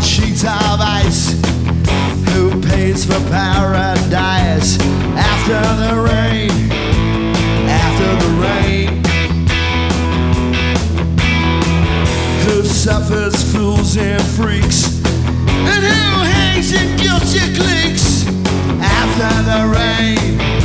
sheets of ice? Who pays for paradise after the rain? After the rain? Who suffers fools and freaks? And who hangs in guilty cliques after the rain?